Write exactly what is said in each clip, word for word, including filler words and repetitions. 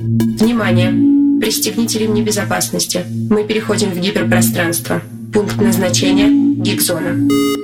Внимание! Пристегните ремни безопасности. Мы переходим в гиперпространство. Пункт назначения – Гигзона.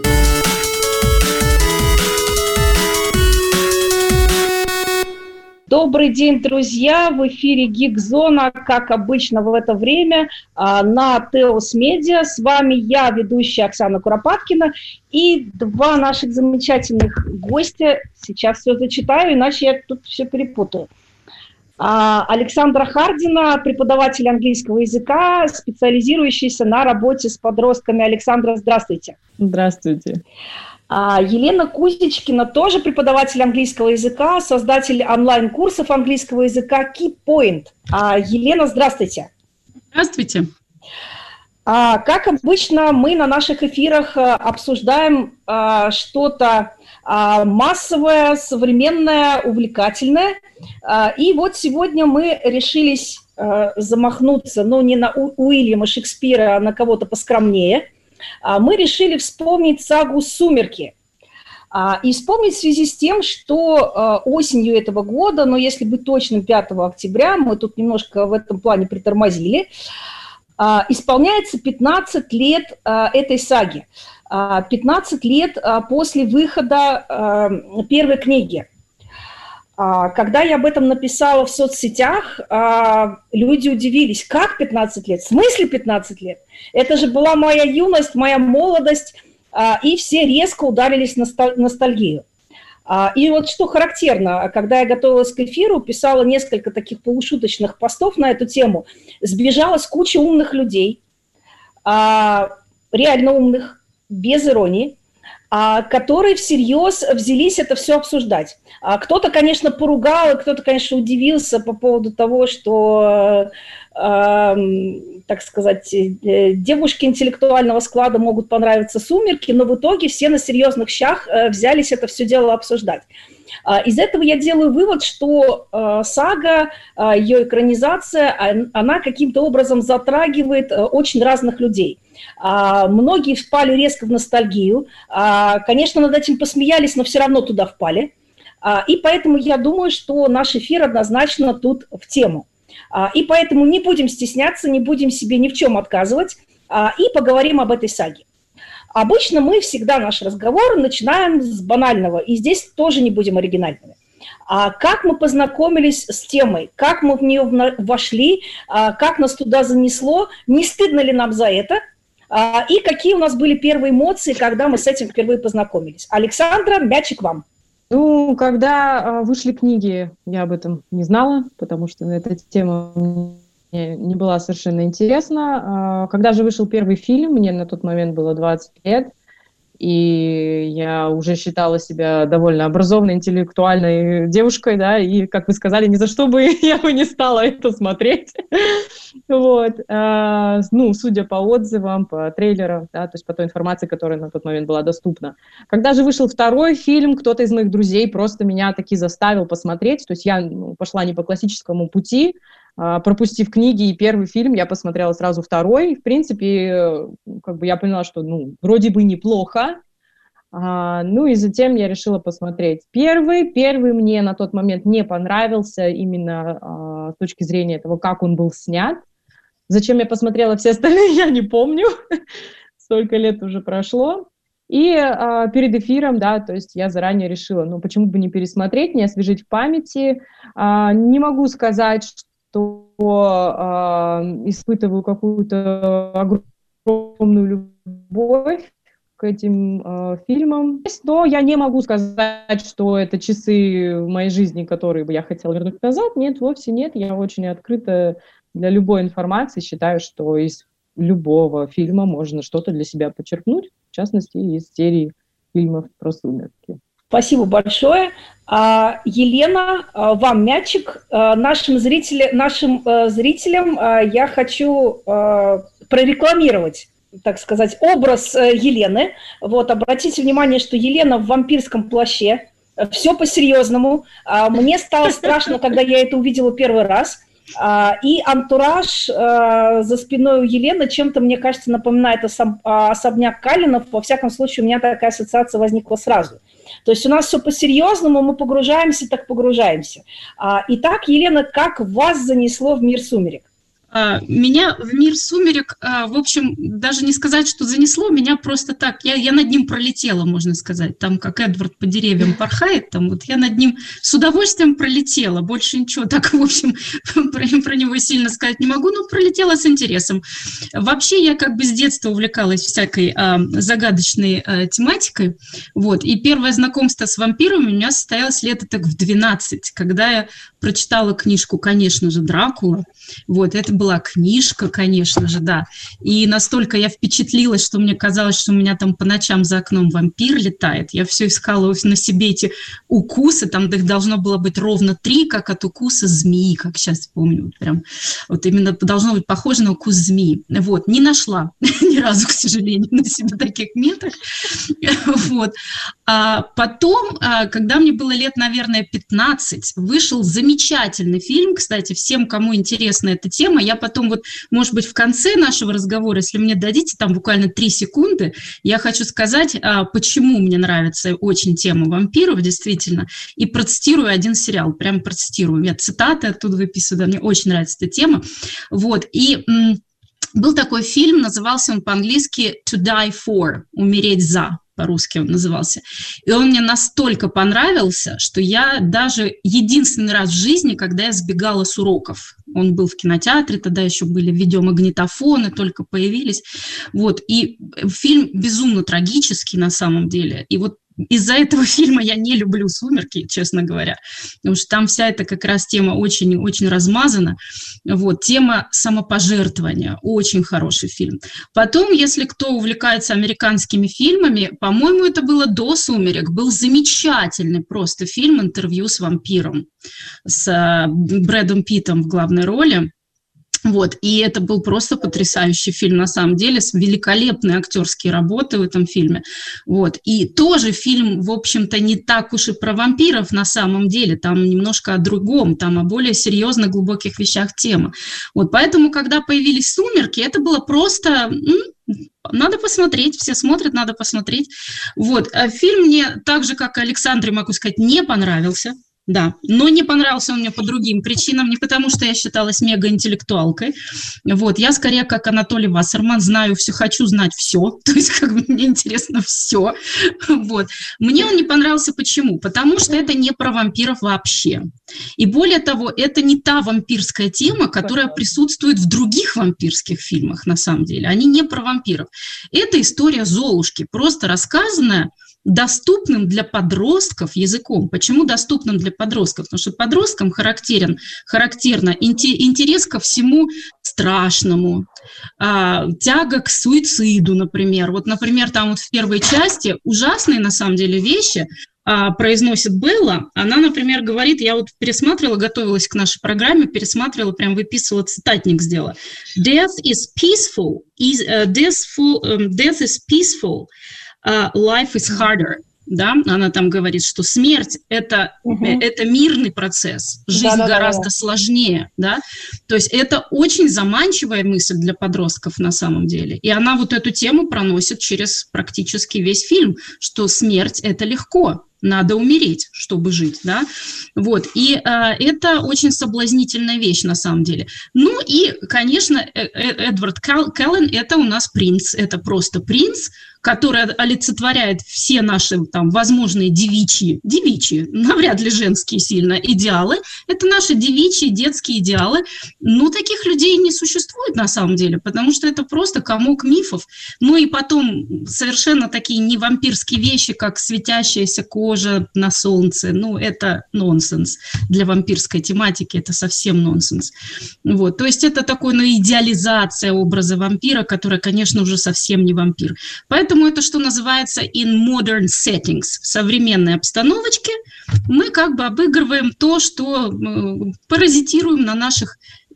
Добрый день, друзья! В эфире Гигзона, как обычно в это время, на Теос Медиа. С вами я, ведущая Оксана Куропаткина, и два наших замечательных гостя. Сейчас все зачитаю, иначе я тут все перепутаю. Александра Хардина, преподаватель английского языка, специализирующийся на работе с подростками. Александра, здравствуйте. Здравствуйте. Елена Кузичкина, тоже преподаватель английского языка, создатель онлайн-курсов английского языка KeyPoint. Елена, здравствуйте. Здравствуйте. Как обычно, мы на наших эфирах обсуждаем что-то массовое, современное, увлекательное. И вот сегодня мы решились замахнуться, ну, не на Уильяма Шекспира, а на кого-то поскромнее. Мы решили вспомнить сагу «Сумерки». И вспомнить в связи с тем, что осенью этого года, но если быть точным, пятого октября, мы тут немножко в этом плане притормозили, исполняется пятнадцать лет этой саги. пятнадцать лет после выхода первой книги. Когда я об этом написала в соцсетях, люди удивились, как пятнадцать лет? В смысле пятнадцать лет? Это же была моя юность, моя молодость, и все резко ударились в ностальгию. И вот что характерно, когда я готовилась к эфиру, писала несколько таких полушуточных постов на эту тему, сбежалась куча умных людей, реально умных, без иронии, которые всерьез взялись это все обсуждать. Кто-то, конечно, поругал, кто-то, конечно, удивился по поводу того, что, э, так сказать, девушки интеллектуального склада могут понравиться «Сумерки», но в итоге все на серьезных щах взялись это все дело обсуждать. Из этого я делаю вывод, что э, сага, э, ее экранизация, она каким-то образом затрагивает э, очень разных людей. А, многие впали резко в ностальгию. А, конечно, над этим посмеялись, но все равно туда впали. А, и поэтому я думаю, что наш эфир однозначно тут в тему. А, и поэтому не будем стесняться, не будем себе ни в чем отказывать, а, и поговорим об этой саге. Обычно мы всегда наш разговор начинаем с банального, и здесь тоже не будем оригинальными. А как мы познакомились с темой, как мы в нее вошли, а, как нас туда занесло, не стыдно ли нам за это, а, и какие у нас были первые эмоции, когда мы с этим впервые познакомились. Александра, мячик вам. Ну, когда вышли книги, я об этом не знала, потому что эта тема мне не была совершенно интересна. Когда же вышел первый фильм, мне на тот момент было двадцать лет, и я уже считала себя довольно образованной, интеллектуальной девушкой, да, и, как вы сказали, ни за что бы я бы не стала это смотреть. Вот. Ну, судя по отзывам, по трейлерам, да, то есть по той информации, которая на тот момент была доступна. Когда же вышел второй фильм, кто-то из моих друзей просто меня таки заставил посмотреть, то есть я ну, пошла не по классическому пути, пропустив книги и первый фильм, я посмотрела сразу второй. В принципе, как бы я поняла, что, ну, вроде бы неплохо. А, ну и затем я решила посмотреть первый. Первый мне на тот момент не понравился именно а, с точки зрения того, как он был снят. Зачем я посмотрела все остальные, я не помню. Столько лет уже прошло. И а, перед эфиром, да, то есть я заранее решила, ну, почему бы не пересмотреть, не освежить в памяти. А, не могу сказать, что то э, испытываю какую-то огромную любовь к этим э, фильмам. Но я не могу сказать, что это часы в моей жизни, которые бы я хотела вернуть назад. Нет, вовсе нет. Я очень открыта для любой информации. Считаю, что из любого фильма можно что-то для себя почерпнуть, в частности, из серии фильмов про «Сумерки». Спасибо большое. Елена, вам мячик. Нашим зрителям, нашим зрителям я хочу прорекламировать, так сказать, образ Елены. Вот, обратите внимание, что Елена в вампирском плаще. Все по-серьезному. Мне стало страшно, когда я это увидела первый раз. И антураж за спиной у Елены чем-то, мне кажется, напоминает особняк Калинов. Во всяком случае, у меня такая ассоциация возникла сразу. То есть у нас все по-серьезному, мы погружаемся, так погружаемся. А, итак, Елена, как вас занесло в мир сумерек? Меня в мир сумерек, в общем, даже не сказать, что занесло, меня просто так, я, я над ним пролетела, можно сказать, там, как Эдвард по деревьям порхает, там, вот я над ним с удовольствием пролетела, больше ничего так, в общем, про, про него сильно сказать не могу, но пролетела с интересом. Вообще, я как бы с детства увлекалась всякой а, загадочной а, тематикой, вот, и первое знакомство с вампирами у меня состоялось лет так в двенадцать, когда я прочитала книжку, конечно же, «Дракула», вот, это была книжка, конечно же, да, и настолько я впечатлилась, что мне казалось, что у меня там по ночам за окном вампир летает, я все искала на себе эти укусы, там их должно было быть ровно три, как от укуса змеи, как сейчас помню, вот прям, вот именно должно быть похоже на укус змеи, вот, не нашла ни разу, к сожалению, на себе таких меток, вот, а потом, когда мне было лет, наверное, пятнадцать, вышел замечательный фильм, кстати, всем, кому интересна эта тема, я потом вот, может быть, в конце нашего разговора, если мне дадите там буквально три секунды, я хочу сказать, почему мне нравится очень тема вампиров, действительно, и процитирую один сериал, прям процитирую, я цитаты оттуда выписываю, да, мне очень нравится эта тема, вот, и м- был такой фильм, назывался он по-английски «To die for», «Умереть за», по-русски он назывался. И он мне настолько понравился, что я даже единственный раз в жизни, когда я сбегала с уроков, он был в кинотеатре, тогда еще были видеомагнитофоны, только появились, вот, и фильм безумно трагический на самом деле, и вот из-за этого фильма я не люблю «Сумерки», честно говоря, потому что там вся эта как раз тема очень-очень размазана. Вот, тема самопожертвования, очень хороший фильм. Потом, если кто увлекается американскими фильмами, по-моему, это было до «Сумерек», был замечательный просто фильм «Интервью с вампиром» с Брэдом Питтом в главной роли. Вот, и это был просто потрясающий фильм, на самом деле, с великолепной актерские работы в этом фильме, вот, и тоже фильм, в общем-то, не так уж и про вампиров на самом деле, там немножко о другом, там о более серьезных, глубоких вещах тема, вот, поэтому, когда появились «Сумерки», это было просто... Надо посмотреть, все смотрят, надо посмотреть, вот, фильм мне, так же, как и Александре, могу сказать, не понравился. Да, но не понравился он мне по другим причинам, не потому что я считалась мегаинтеллектуалкой, вот, я скорее как Анатолий Вассерман, знаю все, хочу знать все, то есть как бы мне интересно все, вот. Мне он не понравился почему? Потому что это не про вампиров вообще, и более того, это не та вампирская тема, которая присутствует в других вампирских фильмах на самом деле, они не про вампиров, это история Золушки, просто рассказанная доступным для подростков языком. Почему доступным для подростков? Потому что подросткам характерен, характерно интерес ко всему страшному, а, тяга к суициду, например. Вот, например, там вот в первой части ужасные, на самом деле, вещи а, произносит Белла. Она, например, говорит, я вот пересматривала, готовилась к нашей программе, пересматривала, прям выписывала, цитатник сделала. Death is peaceful, is, uh, death, full, um, death is peaceful, Uh, life is harder, да, она там говорит, что смерть это, угу. это мирный процесс, жизнь да, да, гораздо да, да. сложнее, да, то есть это очень заманчивая мысль для подростков на самом деле, и она вот эту тему проносит через практически весь фильм, что смерть это легко, надо умереть, чтобы жить, да, вот, и э, это очень соблазнительная вещь на самом деле. Ну и, конечно, Эдвард Келлен это у нас принц, это просто принц, который олицетворяет все наши там возможные девичьи, девичьи, навряд ли женские сильно, идеалы. Это наши девичьи, детские идеалы. Но таких людей не существует на самом деле, потому что это просто комок мифов. Ну и потом совершенно такие не вампирские вещи, как светящаяся кожа на солнце. Ну, это нонсенс. Для вампирской тематики это совсем нонсенс. Вот. То есть это такой, ну, идеализация образа вампира, которая, конечно, уже совсем не вампир. Поэтому Поэтому это, что называется, in modern settings, в современной обстановочке мы как бы обыгрываем то, что э, паразитируем на наших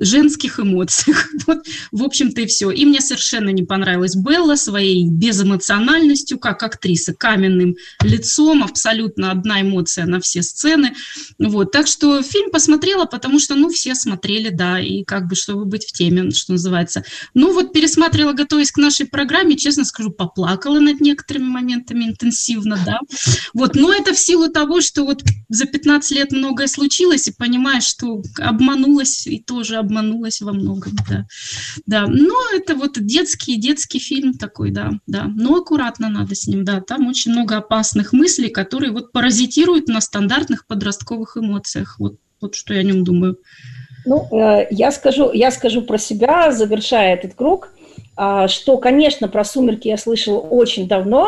женских эмоциях. Вот, в общем-то, и все. И мне совершенно не понравилась Белла своей безэмоциональностью, как актриса, каменным лицом, абсолютно одна эмоция на все сцены. Вот. Так что фильм посмотрела, потому что, ну, все смотрели, да, и как бы, чтобы быть в теме, что называется. Ну, вот пересматривала, готовясь к нашей программе, честно скажу, поплакала над некоторыми моментами интенсивно, да. Вот, но это в силу того, что вот за пятнадцать лет многое случилось, и понимаешь, что обманулась, и тоже обманулась во многом, да. Да, но это вот детский, детский фильм такой, да, да. Но аккуратно надо с ним, да. Там очень много опасных мыслей, которые вот паразитируют на стандартных подростковых эмоциях. Вот, вот что я о нем думаю. Ну, я скажу, я скажу про себя, завершая этот круг, что, конечно, про «Сумерки» я слышала очень давно,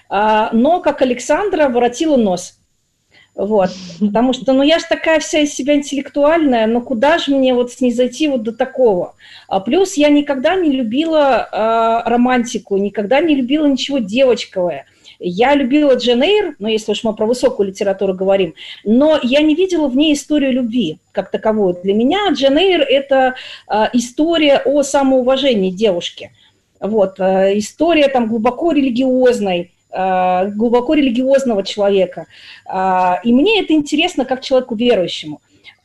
но, как Александра, воротила нос. Вот. Потому что, ну, я же такая вся из себя интеллектуальная, но куда же мне вот снизойти вот до такого? А плюс я никогда не любила э, романтику, никогда не любила ничего девочковое. Я любила Джейн Эйр, ну, если уж мы про высокую литературу говорим, но я не видела в ней историю любви как таковую. Для меня Джейн Эйр – это э, история о самоуважении девушки. Вот, э, история там глубоко религиозной, э, глубоко религиозного человека. Э, и мне это интересно как человеку верующему.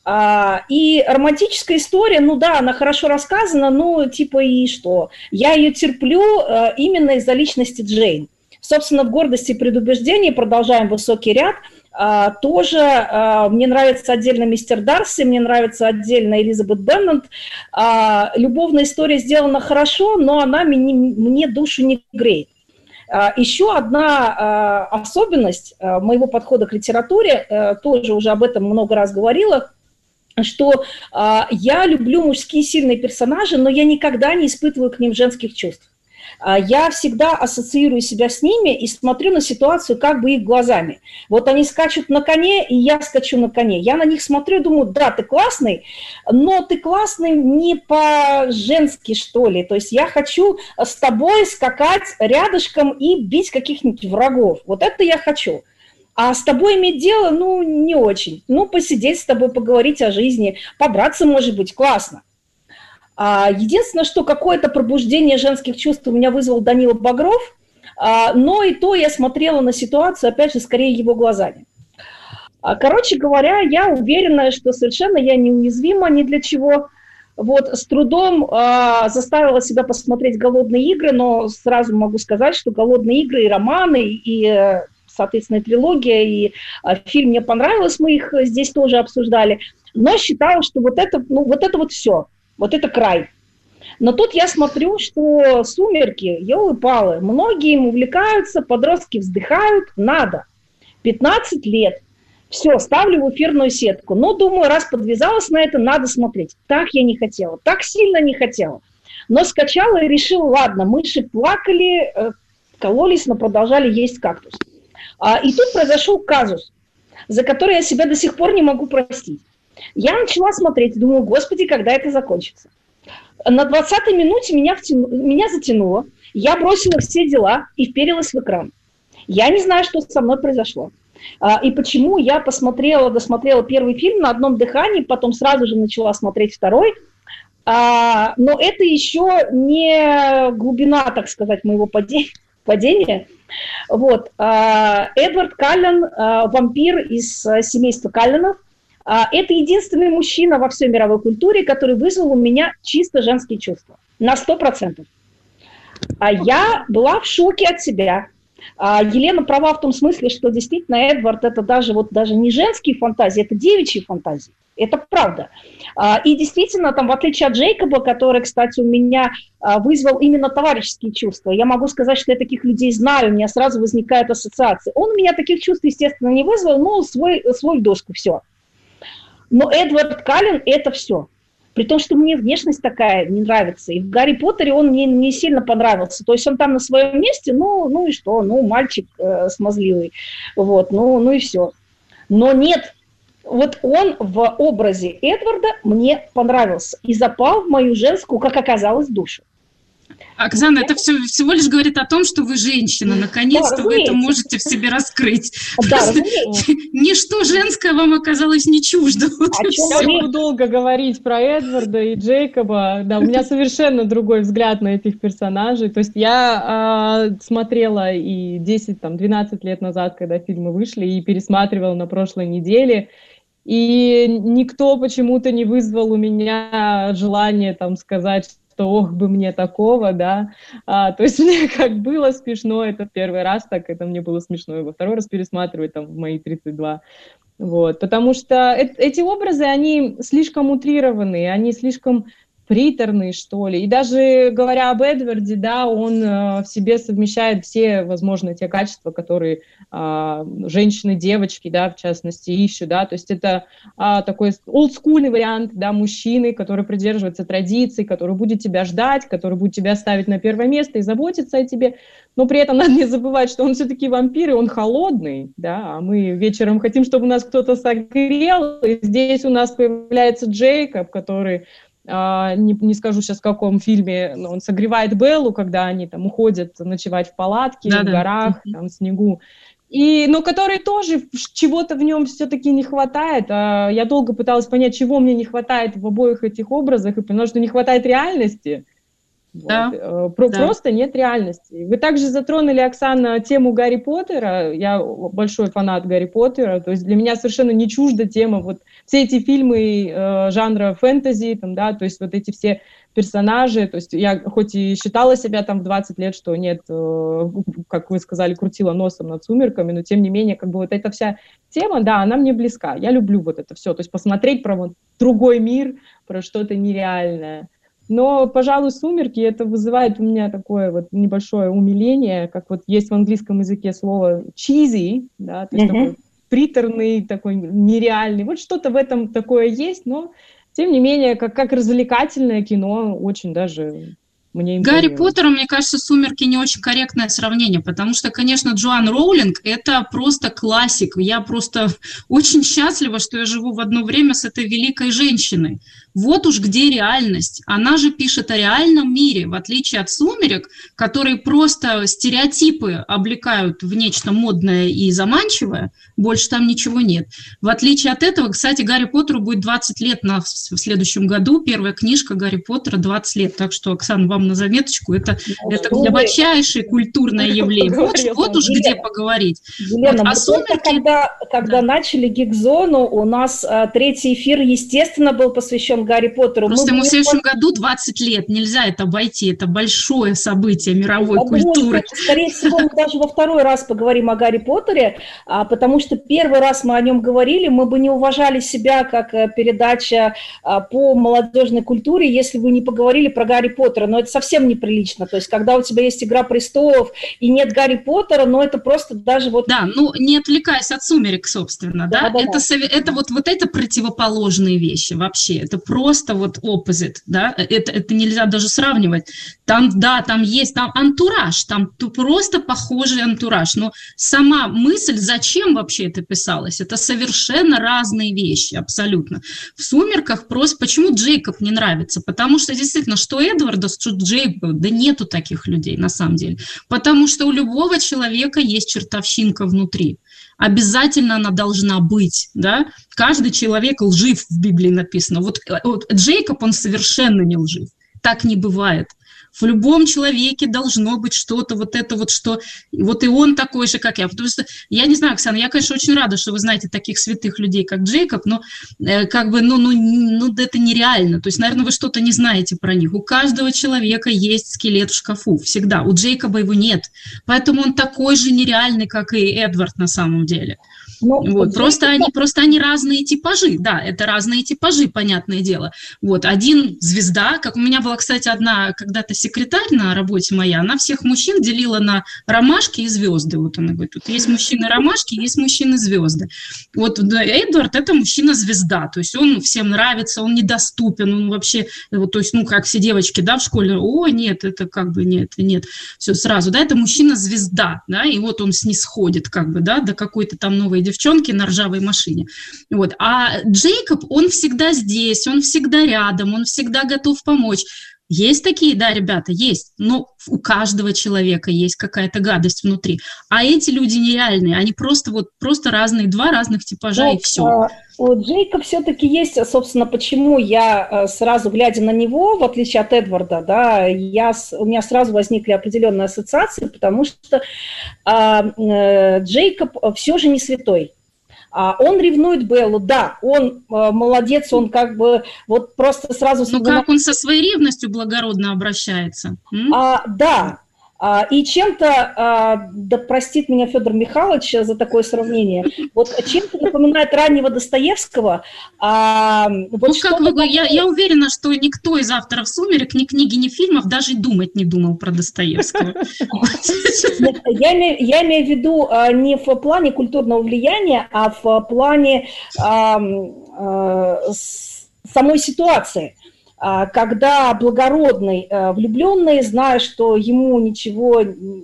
Uh, и романтическая история, ну да, она хорошо рассказана, но типа и что? Я ее терплю uh, именно из-за личности Джейн. Собственно, в «Гордости и предубеждении», продолжаем высокий ряд, uh, тоже uh, мне нравится отдельно мистер Дарси, мне нравится отдельно Элизабет Беннет. Uh, любовная история сделана хорошо, но она мне, мне душу не греет. Uh, еще одна uh, особенность uh, моего подхода к литературе, uh, тоже уже об этом много раз говорила, что э, я люблю мужские сильные персонажи, но я никогда не испытываю к ним женских чувств. Э, я всегда ассоциирую себя с ними и смотрю на ситуацию как бы их глазами. Вот они скачут на коне, и я скачу на коне. Я на них смотрю и думаю, да, ты классный, но ты классный не по-женски, что ли. То есть я хочу с тобой скакать рядышком и бить каких-нибудь врагов. Вот это я хочу. А с тобой иметь дело, ну, не очень. Ну, посидеть с тобой, поговорить о жизни, подраться, может быть, классно. А, единственное, что какое-то пробуждение женских чувств у меня вызвал Данила Багров, а, но и то я смотрела на ситуацию, опять же, скорее его глазами. А, короче говоря, я уверена, что совершенно я неуязвима ни для чего. Вот, с трудом а, заставила себя посмотреть «Голодные игры», но сразу могу сказать, что «Голодные игры» и романы, и... соответственно, трилогия, и а, фильм мне понравился, мы их здесь тоже обсуждали, но считала, что вот это, ну, вот это вот все, вот это край. Но тут я смотрю, что «Сумерки», елы-палы, многие им увлекаются, подростки вздыхают, надо. пятнадцать лет, все, ставлю в эфирную сетку, но думаю, раз подвязалась на это, надо смотреть. Так я не хотела, так сильно не хотела. Но скачала и решила, ладно, мыши плакали, кололись, но продолжали есть кактус. И тут произошел казус, за который я себя до сих пор не могу простить. Я начала смотреть, думаю, господи, когда это закончится. На двадцатой минуте меня, втяну, меня затянуло, я бросила все дела и вперилась в экран. Я не знаю, что со мной произошло. И почему я посмотрела, досмотрела первый фильм на одном дыхании, потом сразу же начала смотреть второй. Но это еще не глубина, так сказать, моего падения. падения. Вот. Эдвард Каллен, вампир из семейства Калленов, это единственный мужчина во всей мировой культуре, который вызвал у меня чисто женские чувства. На сто процентов. Я была в шоке от себя. Елена права в том смысле, что действительно Эдвард это даже, вот, даже не женские фантазии, это девичьи фантазии. Это правда. И действительно, там, в отличие от Джейкоба, который, кстати, у меня вызвал именно товарищеские чувства, я могу сказать, что я таких людей знаю, у меня сразу возникают ассоциации. Он у меня таких чувств, естественно, не вызвал, но свой, свой доску, все. Но Эдвард Каллен – это все. При том, что мне внешность такая не нравится. И в «Гарри Поттере» он мне не сильно понравился. То есть он там на своем месте, ну, ну и что, ну, мальчик э, смазливый, вот, ну, ну и все. Но нет, вот он в образе Эдварда мне понравился и запал в мою женскую, как оказалось, душу. Оксана, это все, всего лишь говорит о том, что вы женщина. Наконец-то да, вы это можете в себе раскрыть. Да, ничто женское вам оказалось не чуждо. Вот я могу долго говорить про Эдварда и Джейкоба. Да, у меня совершенно другой взгляд на этих персонажей. То есть я э, смотрела и десять-двенадцать лет назад, когда фильмы вышли, и пересматривала на прошлой неделе. И никто почему-то не вызвал у меня желание там сказать, что ох бы мне такого, да. А, то есть мне как было смешно, это первый раз так, это мне было смешно, и во второй раз пересматривать там в мои тридцать два. Вот, потому что э- эти образы, они слишком утрированные, они слишком приторные, что ли. И даже говоря об Эдварде, да, он э, в себе совмещает все, возможно, те качества, которые э, женщины, девочки, да, в частности, ищут, да, то есть это э, такой олдскульный вариант, да, мужчины, который придерживается традиций, который будет тебя ждать, который будет тебя ставить на первое место и заботиться о тебе, но при этом надо не забывать, что он все-таки вампир, и он холодный, да, а мы вечером хотим, чтобы нас кто-то согрел, и здесь у нас появляется Джейкоб, который... Uh, не, не скажу сейчас, в каком фильме, но он согревает Беллу, когда они там уходят ночевать в палатке, да, в горах, да. Там, в снегу. И, но который тоже чего-то в нем все-таки не хватает. Uh, я долго пыталась понять, чего мне не хватает в обоих этих образах, и поняла, что не хватает реальности. Да. Вот. Uh, про- да. Просто нет реальности. Вы также затронули, Оксана, тему Гарри Поттера. Я большой фанат Гарри Поттера. То есть для меня совершенно не чужда тема вот все эти фильмы э, жанра фэнтези, там, да, то есть вот эти все персонажи, то есть я хоть и считала себя там в двадцать лет, что нет, э, как вы сказали, крутила носом над «Сумерками», но тем не менее, как бы вот эта вся тема, да, она мне близка. Я люблю вот это все, то есть посмотреть про вот другой мир, про что-то нереальное. Но, пожалуй, «Сумерки» это вызывает у меня такое вот небольшое умиление, как вот есть в английском языке слово cheesy, да, то есть mm-hmm. такой приторный, такой нереальный. Вот что-то в этом такое есть, но, тем не менее, как, как развлекательное кино, очень даже мне импонирует. Гарри Поттер, мне кажется, «Сумерки» не очень корректное сравнение, потому что, конечно, Джоан Роулинг – это просто классик. Я просто очень счастлива, что я живу в одно время с этой великой женщиной. Вот уж где реальность. Она же пишет о реальном мире, в отличие от «Сумерек», которые просто стереотипы облекают в нечто модное и заманчивое, больше там ничего нет. В отличие от этого, кстати, Гарри Поттеру будет двадцать лет на, в следующем году. Первая книжка Гарри Поттера двадцать лет. Так что, Оксана, вам на заметочку. Это, это глубочайшее культурное явление. Вот, вот уж где поговорить. Елена, вот, а «Сумерки»... когда, когда да. начали «Гик-зону», у нас а, третий эфир, естественно, был посвящен Гарри Поттеру. Просто ему в следующем году двадцать лет. Нельзя это обойти. Это большое событие мировой Я культуры. Думаю, что, скорее всего, мы даже во второй раз поговорим о Гарри Поттере, а, потому что первый раз мы о нем говорили, мы бы не уважали себя как передача а, по молодежной культуре, если бы не поговорили про Гарри Поттера. Но это совсем неприлично. То есть, когда у тебя есть «Игра престолов» и нет Гарри Поттера, но это просто даже вот... Да, ну, не отвлекаясь от «Сумерек», собственно, да, да? да, это, да. это вот, вот это противоположные вещи вообще. Это просто вот opposite, да, это, это нельзя даже сравнивать. Там, да, там есть, там антураж, там просто похожий антураж, но сама мысль, зачем вообще это писалось, это совершенно разные вещи, абсолютно. В «Сумерках» просто, почему Джейкоб не нравится? Потому что, действительно, что Эдварда, что Джейкоба, да нету таких людей, на самом деле. Потому что у любого человека есть чертовщинка внутри. Обязательно она должна быть, да? Каждый человек лжив, в Библии написано. Вот, вот Джейкоб, он совершенно не лжив. Так не бывает. В любом человеке должно быть что-то, вот это вот, что... Вот и он такой же, как я. Потому что, я не знаю, Оксана, я, конечно, очень рада, что вы знаете таких святых людей, как Джейкоб, но э, как бы, ну, ну, ну, это нереально. То есть, наверное, вы что-то не знаете про них. У каждого человека есть скелет в шкафу, всегда. У Джейкоба его нет. Поэтому он такой же нереальный, как и Эдвард на самом деле. Ну, вот, просто, это... они, просто они разные типажи, да, это разные типажи, понятное дело. Вот, один звезда, как у меня была, кстати, одна когда-то секретарь на работе моя, она всех мужчин делила на ромашки и звезды. Вот она говорит, тут есть мужчины-ромашки, есть мужчины-звезды. Вот Эдвард – это мужчина-звезда, то есть он всем нравится, он недоступен, он вообще, вот, то есть, ну, как все девочки, да, в школе, о, нет, это как бы нет, нет, все сразу, да, это мужчина-звезда, да, и вот он снисходит, как бы, да, до какой-то там новой девчонки на ржавой машине. Вот. А Джейкоб, он всегда здесь, он всегда рядом, он всегда готов помочь. Есть такие, да, ребята, есть, но у каждого человека есть какая-то гадость внутри. А эти люди нереальные, они просто вот просто разные, два разных типажа, но, и все. А, у Джейка все-таки есть, собственно, почему я сразу, глядя на него, в отличие от Эдварда, да, я, у меня сразу возникли определенные ассоциации, потому что а, Джейкоб все же не святой. Он ревнует Беллу, да, он э, молодец, он как бы вот просто сразу... Ну как он со своей ревностью благородно обращается? А, да, а, и чем-то, а, да простит меня Федор Михайлович за такое сравнение, вот чем-то напоминает раннего Достоевского. А, вот ну как вы, я, я уверена, что никто из авторов «Сумерек» ни книги, ни фильмов даже думать не думал про Достоевского. Я имею, я имею в виду а, не в плане культурного влияния, а в плане а, а, самой ситуации, а, когда благородный а, влюбленный, зная, что ему ничего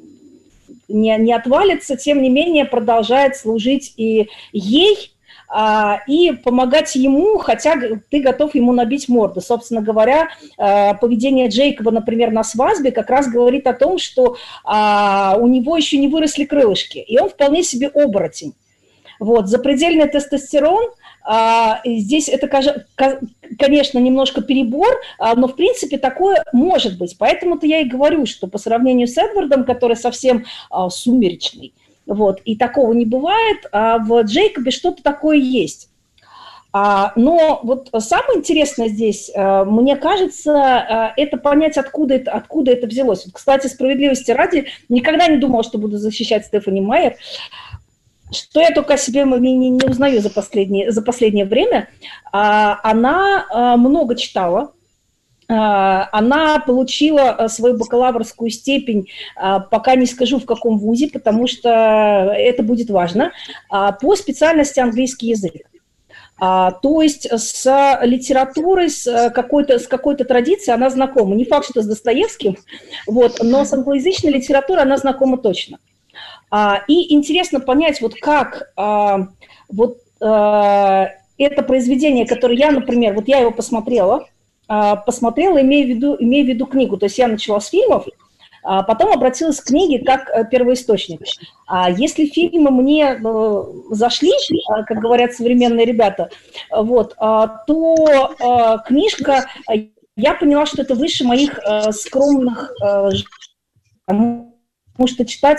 не, не отвалится, тем не менее продолжает служить и ей, и помогать ему, хотя ты готов ему набить морду. Собственно говоря, поведение Джейкоба, например, на свадьбе как раз говорит о том, что у него еще не выросли крылышки, и он вполне себе оборотень. Вот, запредельный тестостерон, здесь это, конечно, немножко перебор, но, в принципе, такое может быть. Поэтому-то я и говорю, что по сравнению с Эдвардом, который совсем сумеречный, вот, и такого не бывает, а в Джейкобе что-то такое есть. А, но вот самое интересное здесь, а, мне кажется, а, это понять, откуда это, откуда это взялось. Вот, кстати, справедливости ради, никогда не думала, что буду защищать Стефани Майер, что я только о себе не, не узнаю за последнее, за последнее время. А, она а, много читала. Она получила свою бакалаврскую степень, пока не скажу в каком вузе, потому что это будет важно, по специальности английский язык. То есть с литературой, с какой-то, с какой-то традицией она знакома. Не факт, что с Достоевским, вот, но с англоязычной литературой она знакома точно. И интересно понять, вот как вот это произведение, которое я, например, вот я его посмотрела, посмотрела, имея в виду, имея в виду книгу. То есть я начала с фильмов, а потом обратилась к книге как первоисточник. А если фильмы мне зашли, как говорят современные ребята, вот, то книжка, я поняла, что это выше моих скромных, потому что читать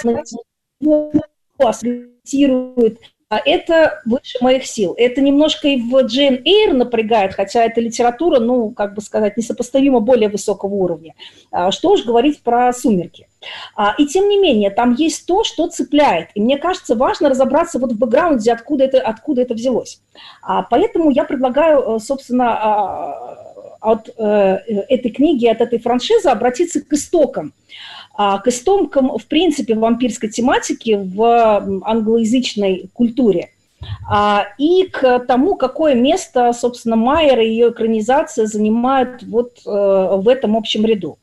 ассоциирует. А это выше моих сил. Это немножко и в Джейн Эйр напрягает, хотя это литература, ну, как бы сказать, несопоставимо более высокого уровня. Что уж говорить про «Сумерки». И тем не менее, там есть то, что цепляет. И мне кажется, важно разобраться вот в бэкграунде, откуда это, откуда это взялось. Поэтому я предлагаю, собственно, от этой книги, от этой франшизы обратиться к истокам. К истокам, в принципе, вампирской тематики в англоязычной культуре. И к тому, какое место, собственно, Майер и ее экранизация занимают вот в этом общем ряду.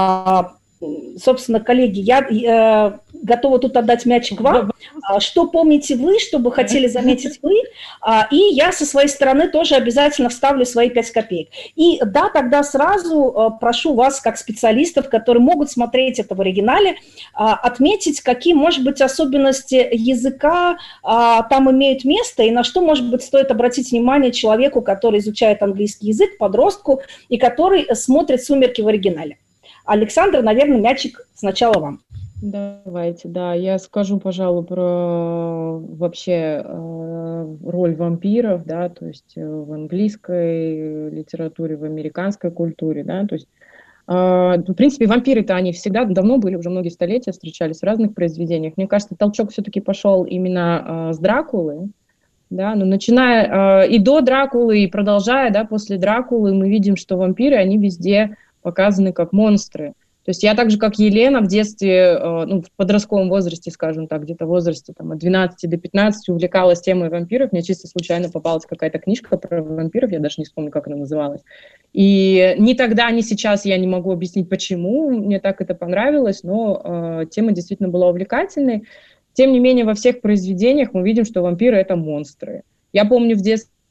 Собственно, коллеги, я э, готова тут отдать мячик вам. Что помните вы, что бы хотели заметить вы? И я со своей стороны тоже обязательно вставлю свои пять копеек. И да, тогда сразу прошу вас, как специалистов, которые могут смотреть это в оригинале, отметить, какие, может быть, особенности языка там имеют место, и на что, может быть, стоит обратить внимание человеку, который изучает английский язык, подростку, и который смотрит «Сумерки» в оригинале. Александр, наверное, мячик сначала вам. Давайте, да, я скажу, пожалуй, про вообще э, роль вампиров, да, то есть в английской литературе, в американской культуре, да, то есть, э, в принципе, вампиры-то они всегда давно были, уже многие столетия встречались в разных произведениях. Мне кажется, толчок все-таки пошел именно э, с Дракулы, да, но начиная э, и до Дракулы, и продолжая, да, после Дракулы, мы видим, что вампиры, они везде показаны как монстры. То есть я так же, как Елена, в детстве, ну, в подростковом возрасте, скажем так, где-то в возрасте там, от двенадцати до пятнадцати увлекалась темой вампиров. Мне чисто случайно попалась какая-то книжка про вампиров, я даже не вспомню, как она называлась. И ни тогда, ни сейчас я не могу объяснить, почему мне так это понравилось, но э, тема действительно была увлекательной. Тем не менее, во всех произведениях мы видим, что вампиры — это монстры. Я помню в детстве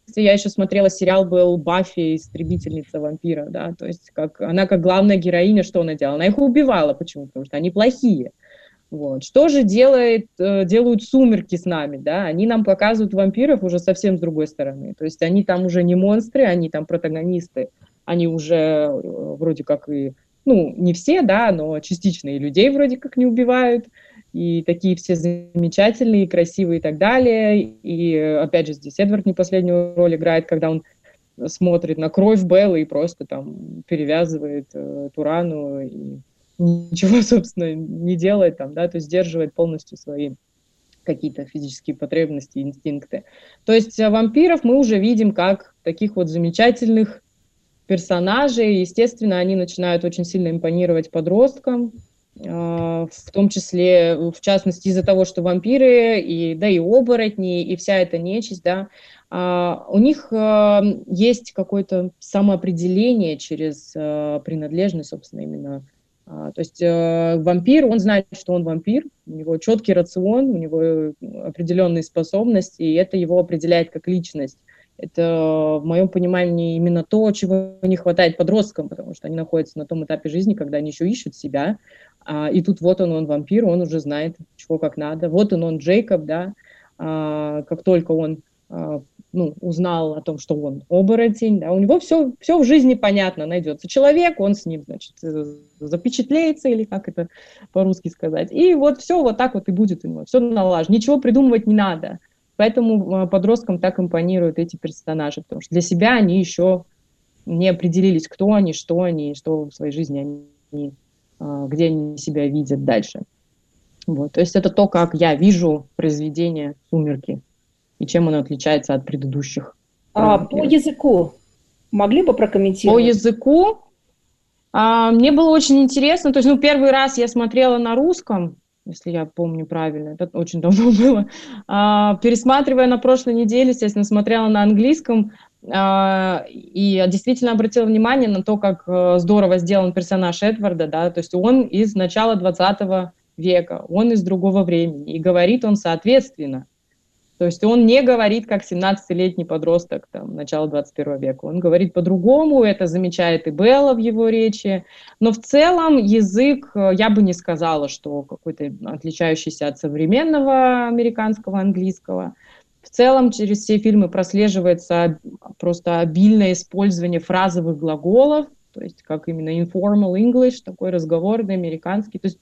я еще смотрела сериал, был «Баффи. Истребительница вампиров», да, то есть как, она как главная героиня, что она делала? Она их убивала. Почему? Потому что они плохие. Вот. Что же делает, делают «Сумерки» с нами, да? Они нам показывают вампиров уже совсем с другой стороны. То есть они там уже не монстры, они там протагонисты. Они уже вроде как и, ну, не все, да, но частично и людей вроде как не убивают. И такие все замечательные, красивые и так далее. И опять же здесь Эдвард не последнюю роль играет, когда он смотрит на кровь Беллы и просто там перевязывает э, эту рану и ничего, собственно, не делает там, да, то есть сдерживает полностью свои какие-то физические потребности, инстинкты. То есть вампиров мы уже видим как таких вот замечательных персонажей. Естественно, они начинают очень сильно импонировать подросткам, в том числе, в частности, из-за того, что вампиры, и, да и оборотни, и вся эта нечисть, да, у них есть какое-то самоопределение через принадлежность, собственно, именно. То есть вампир, он знает, что он вампир, у него четкий рацион, у него определенные способности, и это его определяет как личность. Это, в моем понимании, именно то, чего не хватает подросткам, потому что они находятся на том этапе жизни, когда они еще ищут себя. А, и тут вот он, он вампир, он уже знает, чего как надо. Вот он, он Джейкоб, да. А, как только он а, ну, узнал о том, что он оборотень, да, у него все, все в жизни понятно, найдется человек, он с ним, значит, запечатлеется, или как это по-русски сказать. И вот все вот так вот и будет у него, все налажено, ничего придумывать не надо. Поэтому подросткам так импонируют эти персонажи, потому что для себя они еще не определились, кто они, что они, что в своей жизни они, где они себя видят дальше. Вот. То есть это то, как я вижу произведение «Сумерки» и чем оно отличается от предыдущих. А по языку могли бы прокомментировать? По языку а, мне было очень интересно. То есть, ну, первый раз я смотрела на русском, если я помню правильно, это очень давно было. А, пересматривая на прошлой неделе, естественно, смотрела на английском, а, и действительно обратила внимание на то, как здорово сделан персонаж Эдварда, да, то есть он из начала двадцатого века, он из другого времени, и говорит он соответственно. То есть он не говорит как семнадцатилетний подросток там, начала двадцать первого века. Он говорит по-другому, это замечает и Белла в его речи. Но в целом язык, я бы не сказала, что какой-то отличающийся от современного американского английского. В целом через все фильмы прослеживается просто обильное использование фразовых глаголов, то есть как именно informal English, такой разговорный, американский. То есть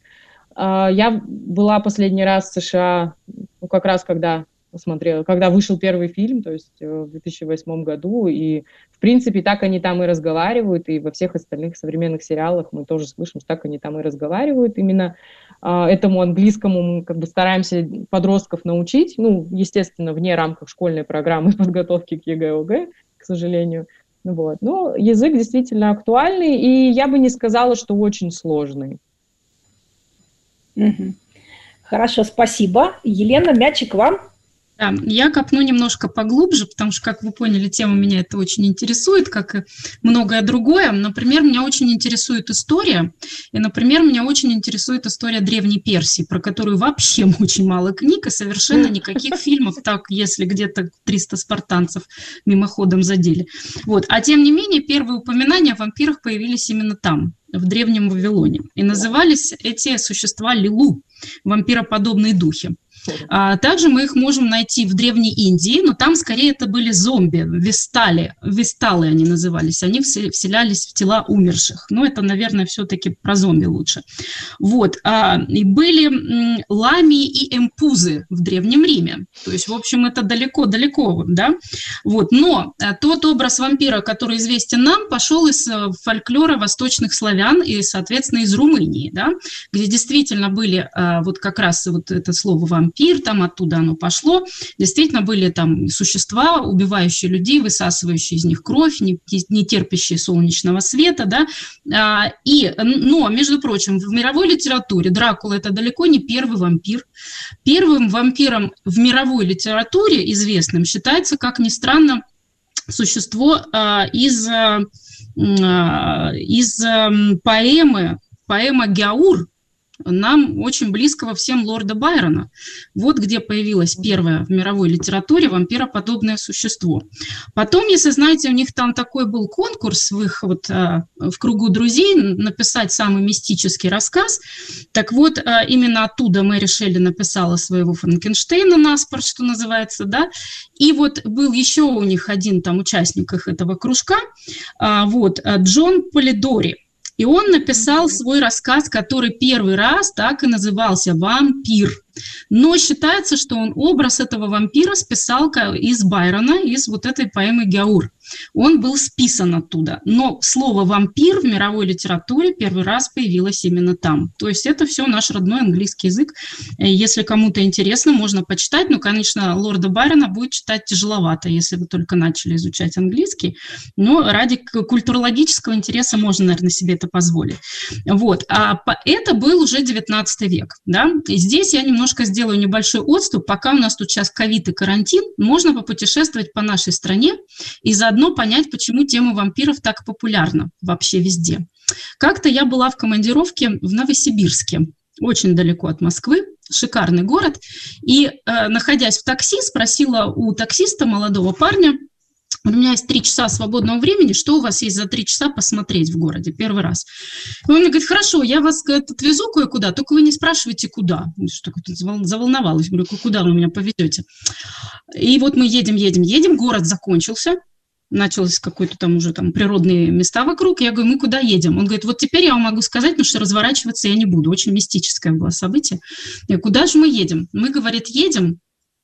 я была последний раз в США, ну, как раз когда... смотрела, когда вышел первый фильм, то есть в две тысячи восьмом году, и, в принципе, так они там и разговаривают, и во всех остальных современных сериалах мы тоже слышим, что так они там и разговаривают. Именно а, этому английскому мы как бы стараемся подростков научить, ну, естественно, вне рамках школьной программы подготовки к ЕГЭ, ОГЭ, к сожалению. Вот. Но язык действительно актуальный, и я бы не сказала, что очень сложный. Угу. Хорошо, спасибо. Елена, мячик вам. Да, я копну немножко поглубже, потому что, как вы поняли, тема меня это очень интересует, как и многое другое. Например, меня очень интересует история, и, например, меня очень интересует история Древней Персии, про которую вообще очень мало книг и совершенно никаких фильмов, так, если где-то триста спартанцев мимоходом задели. Вот. А тем не менее, первые упоминания о вампирах появились именно там, в Древнем Вавилоне. И назывались эти существа Лилу, вампироподобные духи. А также мы их можем найти в Древней Индии, но там скорее это были зомби, вестали, весталы они назывались, они вселялись в тела умерших. Но это, наверное, все-таки про зомби лучше. Вот. А, и были ламии и эмпузы в Древнем Риме. То есть, в общем, это далеко-далеко, да? Вот. Но тот образ вампира, который известен нам, пошел из фольклора восточных славян и, соответственно, из Румынии, да? Где действительно были вот как раз вот это слово «вампир», Пир, там оттуда оно пошло. Действительно были там существа, убивающие людей, высасывающие из них кровь, не, не терпящие солнечного света, да. А, и, но, между прочим, в мировой литературе Дракула – это далеко не первый вампир. Первым вампиром в мировой литературе известным считается, как ни странно, существо а, из, а, из а, поэмы, поэма «Гяур», нам очень близкого всем лорда Байрона. Вот где появилось первое в мировой литературе вампироподобное существо. Потом, если знаете, у них там такой был конкурс в их вот в кругу друзей написать самый мистический рассказ. Так вот, именно оттуда Мэри Шелли написала своего Франкенштейна наспор, что называется, да. И вот был еще у них один там участник их этого кружка, вот, Джон Полидори. И он написал свой рассказ, который первый раз так и назывался «Вампир». Но считается, что он образ этого вампира списал из Байрона, из вот этой поэмы «Гяур». Он был списан оттуда. Но слово «вампир» в мировой литературе первый раз появилось именно там. То есть это все наш родной английский язык. Если кому-то интересно, можно почитать. Но, конечно, лорда Байрона будет читать тяжеловато, если вы только начали изучать английский. Но ради культурологического интереса можно, наверное, себе это позволить. Вот. А это был уже девятнадцатый век. Да? И здесь я немножко сделаю небольшой отступ. Пока у нас тут сейчас ковид и карантин, можно попутешествовать по нашей стране и заодно понять, почему тема вампиров так популярна вообще везде. Как-то я была в командировке в Новосибирске, очень далеко от Москвы, шикарный город, и, э, находясь в такси, спросила у таксиста, молодого парня: у меня есть три часа свободного времени, что у вас есть за три часа посмотреть в городе первый раз? И он мне говорит: хорошо, я вас, говорит, отвезу кое-куда, только вы не спрашивайте, куда. Что-то заволновалась, говорю: куда вы меня повезете? И вот мы едем, едем, едем, город закончился, началось какой-то там уже там природные места вокруг. Я говорю: мы куда едем? Он говорит: вот теперь я вам могу сказать, потому что разворачиваться я не буду. Очень мистическое было событие. Я говорю: куда же мы едем? Мы, говорит, едем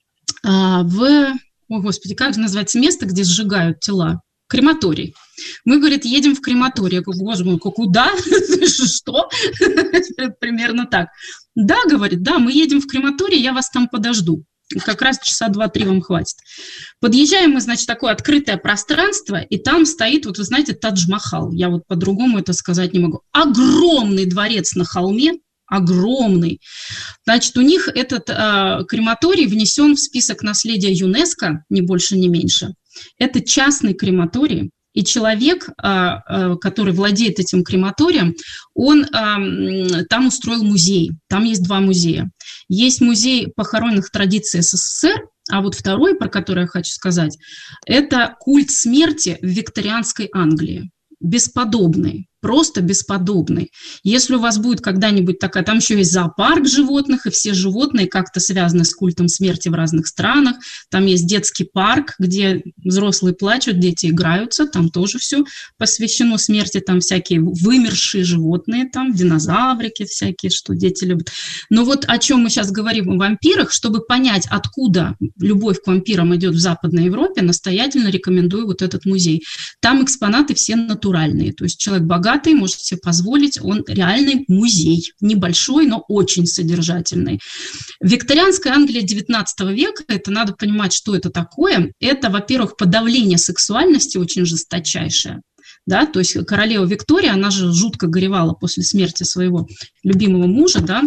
а, в... Ой, господи, как же называется место, где сжигают тела? Крематорий. Мы, говорит, едем в крематорий. Я говорю: господи, куда? Что? Примерно так. Да, говорит, да, мы едем в крематорий, я вас там подожду. Как раз часа два-три вам хватит. Подъезжаем мы, значит, такое открытое пространство, и там стоит, вот вы знаете, Тадж-Махал. Я вот по-другому это сказать не могу. Огромный дворец на холме, огромный. Значит, у них этот э, крематорий внесен в список наследия ЮНЕСКО, ни больше, ни меньше. Это частный крематорий, и человек, э, э, который владеет этим крематорием, он э, там устроил музей. Там есть два музея. Есть музей похоронных традиций СССР, а вот второй, про который я хочу сказать, это культ смерти в викторианской Англии. Бесподобный, просто бесподобный. Если у вас будет когда-нибудь такая, там еще есть зоопарк животных, и все животные как-то связаны с культом смерти в разных странах. Там есть детский парк, где взрослые плачут, дети играются, там тоже все посвящено смерти, там всякие вымершие животные, там динозаврики всякие, что дети любят. Но вот о чем мы сейчас говорим, о вампирах, чтобы понять, откуда любовь к вампирам идет в Западной Европе, настоятельно рекомендую вот этот музей. Там экспонаты все натуральные, то есть человек богатый, может себе позволить, он реальный музей, небольшой, но очень содержательный. Викторианская Англия девятнадцатого века, это надо понимать, что это такое. Это, во-первых, подавление сексуальности очень жесточайшее. Да, то есть королева Виктория, она же жутко горевала после смерти своего любимого мужа, да,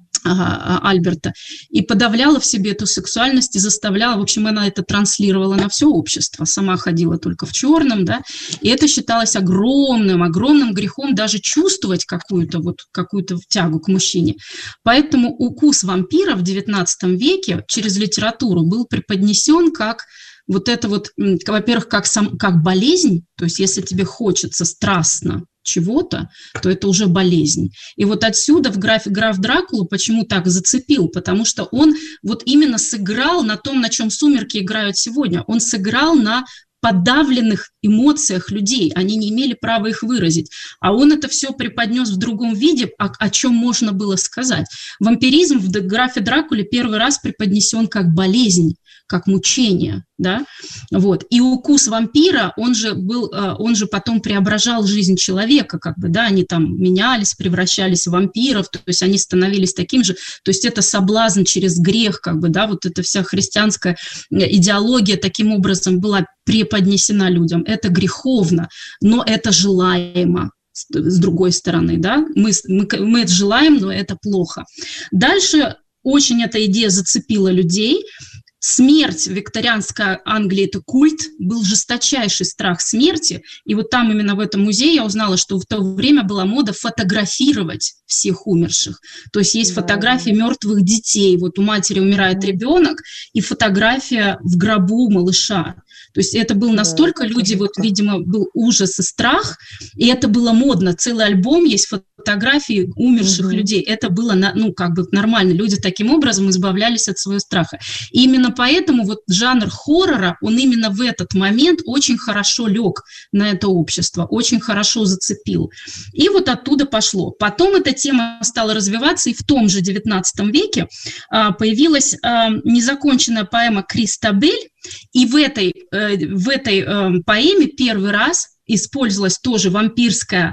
Альберта, и подавляла в себе эту сексуальность и заставляла, в общем, она это транслировала на все общество, сама ходила только в черном, да, и это считалось огромным, огромным грехом даже чувствовать какую-то вот, какую-то тягу к мужчине. Поэтому укус вампира в девятнадцатом веке через литературу был преподнесен как вот это вот, во-первых, как, сам, как болезнь, то есть если тебе хочется страстно чего-то, то это уже болезнь. И вот отсюда в графе граф Дракулу почему так зацепил, потому что он вот именно сыграл на том, на чем «Сумерки» играют сегодня. Он сыграл на подавленных эмоциях людей, они не имели права их выразить. А он это все преподнес в другом виде, о, о чем можно было сказать. Вампиризм в графе Дракуле первый раз преподнесен как болезнь, как мучение, да, вот. И укус вампира, он же был, он же потом преображал жизнь человека, как бы, да, они там менялись, превращались в вампиров, то есть они становились таким же, то есть это соблазн через грех, как бы, да, вот эта вся христианская идеология таким образом была преподнесена людям, это греховно, но это желаемо. С другой стороны, да, мы, мы, мы это желаем, но это плохо. Дальше очень эта идея зацепила людей. смерть в викторианской Англии – это культ, был жесточайший страх смерти, и вот там именно в этом музее я узнала, что в то время была мода фотографировать всех умерших. То есть есть да. фотографии мертвых детей, вот у матери умирает да. ребенок, и фотография в гробу малыша. То есть это был настолько, да, люди, вот, видимо, был ужас и страх, и это было модно. Целый альбом есть фотографии умерших угу. людей. Это было, ну, как бы нормально. Люди таким образом избавлялись от своего страха. И именно поэтому вот жанр хоррора, он именно в этот момент очень хорошо лег на это общество, очень хорошо зацепил. И вот оттуда пошло. Потом эта тема стала развиваться, и в том же девятнадцатом веке а, появилась а, незаконченная поэма «Кристабель», и в этой, э, в этой э, поэме первый раз использовалась тоже вампирская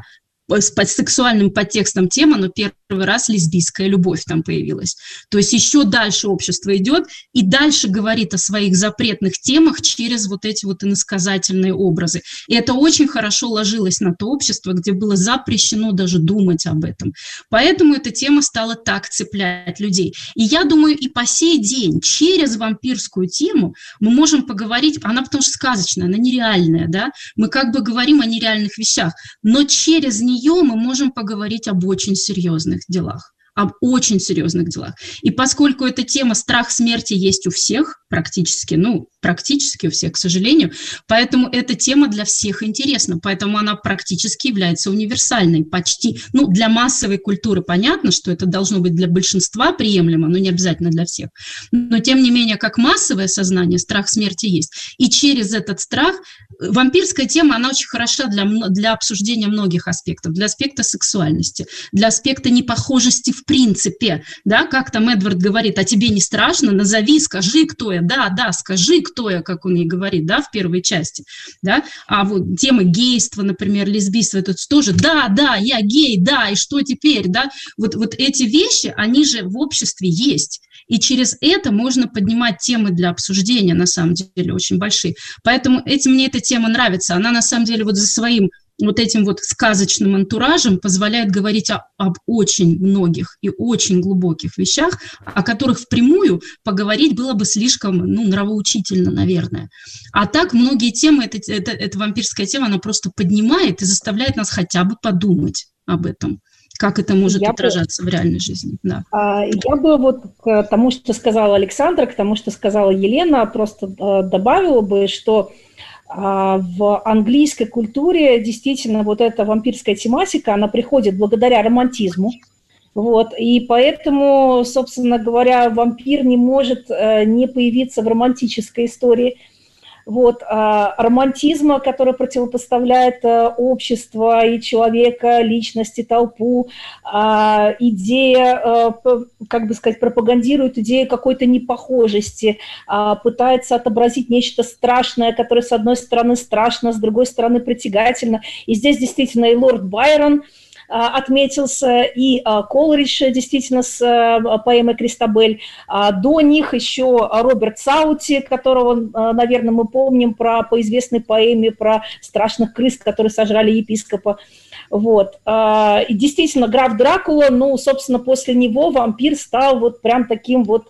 с сексуальным подтекстом тема, но первый раз лесбийская любовь там появилась. То есть еще дальше общество идет и дальше говорит о своих запретных темах через вот эти вот иносказательные образы. И это очень хорошо ложилось на то общество, где было запрещено даже думать об этом. Поэтому эта тема стала так цеплять людей. И я думаю, и по сей день через вампирскую тему мы можем поговорить, она потому что сказочная, она нереальная, да, мы как бы говорим о нереальных вещах, но через нее мы можем поговорить об очень серьезных делах, об очень серьезных делах. И поскольку эта тема страх смерти есть у всех, практически, ну, практически у всех, к сожалению, поэтому эта тема для всех интересна, поэтому она практически является универсальной, почти, ну, для массовой культуры понятно, что это должно быть для большинства приемлемо, но не обязательно для всех, но тем не менее, как массовое сознание, страх смерти есть, и через этот страх вампирская тема, она очень хороша для, для обсуждения многих аспектов, для аспекта сексуальности, для аспекта непохожести в принципе, да, как там Эдвард говорит, а тебе не страшно, назови, скажи, кто я, да, да, скажи, кто я, как он ей говорит, да, в первой части, да, а вот тема гейства, например, лесбийства, это тоже, да, да, я гей, да, и что теперь, да, вот, вот эти вещи, они же в обществе есть, и через это можно поднимать темы для обсуждения, на самом деле, очень большие, поэтому этим, мне эта тема нравится, она, на самом деле, вот за своим вот этим вот сказочным антуражем позволяет говорить о, об очень многих и очень глубоких вещах, о которых впрямую поговорить было бы слишком, ну, нравоучительно, наверное. А так многие темы, это, это, эта вампирская тема, она просто поднимает и заставляет нас хотя бы подумать об этом, как это может я отражаться бы, в реальной жизни. Да. Я бы вот к тому, что сказала Александра, к тому, что сказала Елена, просто добавила бы, что в английской культуре действительно вот эта вампирская тематика, она приходит благодаря романтизму. Вот, и поэтому, собственно говоря, вампир не может не появиться в романтической истории. Вот, а романтизма, который противопоставляет общество и человека, личности, толпу, а, идея, а, как бы сказать, пропагандирует идею какой-то непохожести, а, пытается отобразить нечто страшное, которое с одной стороны страшно, с другой стороны притягательно. И здесь действительно и лорд Байрон отметился, и Колридж действительно с поэмой «Кристабель». До них еще Роберт Саути, которого, наверное, мы помним про, по известной поэме про страшных крыс, которые сожрали епископа. Вот. И действительно, граф Дракула, ну, собственно, после него вампир стал вот прям таким вот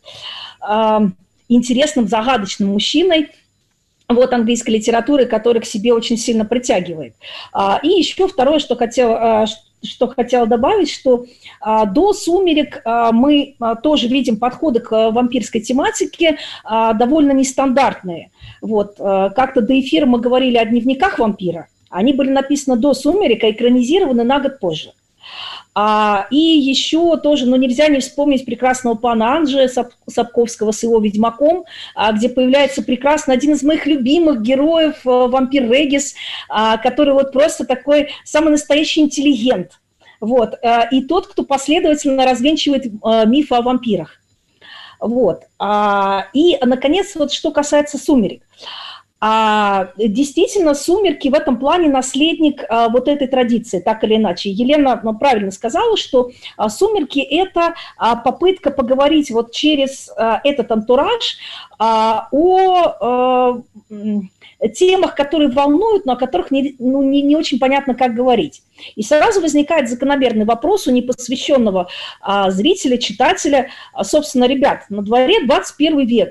интересным, загадочным мужчиной, вот английской литературы, который к себе очень сильно притягивает. И еще второе, что хотела, что хотела добавить, что до «Сумерек» мы тоже видим подходы к вампирской тематике довольно нестандартные. Вот. Как-то до эфира мы говорили о дневниках вампира. Они были написаны до «Сумерек», а экранизированы на год позже. А, и еще тоже, ну, нельзя не вспомнить прекрасного пана Анджея Сапковского с его «Ведьмаком», а, где появляется прекрасно один из моих любимых героев, а, вампир Регис, а, который вот просто такой самый настоящий интеллигент. Вот, а, и тот, кто последовательно развенчивает а, мифы о вампирах. Вот. А, и, наконец, вот что касается «Сумерек». А, действительно, «Сумерки» в этом плане наследник а, вот этой традиции, так или иначе. Елена ну, правильно сказала, что а, «Сумерки» – это а, попытка поговорить вот через а, этот антураж а, о а, темах, которые волнуют, но о которых не, ну, не, не очень понятно, как говорить. И сразу возникает закономерный вопрос у непосвященного а, зрителя, читателя, а, собственно, ребят, на дворе двадцать первый век.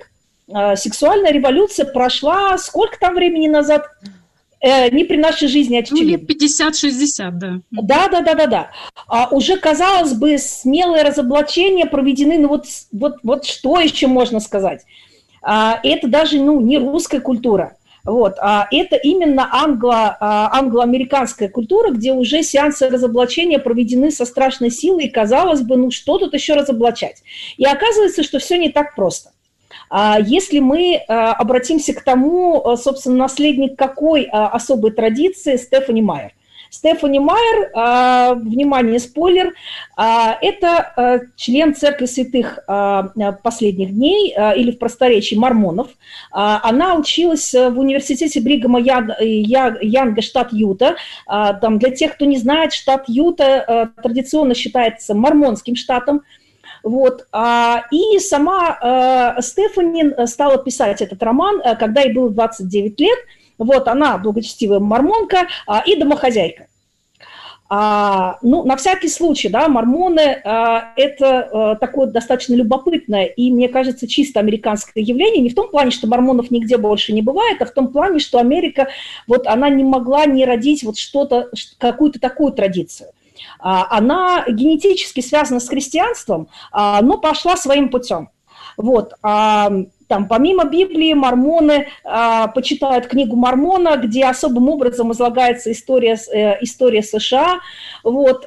сексуальная революция прошла сколько там времени назад? Не при нашей жизни, очевидно. Ну, лет пятьдесят-шестьдесят, да. Да, да, да, да, да. А уже, казалось бы, смелые разоблачения проведены, ну вот, вот, вот что еще можно сказать? А, это даже ну, не русская культура, вот, а это именно англо, а, англо-американская культура, где уже сеансы разоблачения проведены со страшной силой, и, казалось бы, ну что тут еще разоблачать? И оказывается, что все не так просто. Если мы обратимся к тому, собственно, наследник какой особой традиции, Стефани Майер. Стефани Майер, внимание, спойлер, это член Церкви Святых Последних Дней, или в просторечии мормонов. Она училась в университете Бригама Янга, штат Юта. Там, для тех, кто не знает, штат Юта традиционно считается мормонским штатом. Вот. И сама Стефани стала писать этот роман, когда ей было двадцать девять лет. Вот, она благочестивая мормонка и домохозяйка. Ну, на всякий случай, да, мормоны – это такое достаточно любопытное и, мне кажется, чисто американское явление. Не в том плане, что мормонов нигде больше не бывает, а в том плане, что Америка, вот она не могла не родить вот что-то, какую-то такую традицию. Она генетически связана с христианством, но пошла своим путем. Вот. Там, помимо Библии, мормоны почитают книгу Мормона, где особым образом излагается история, история США. Вот.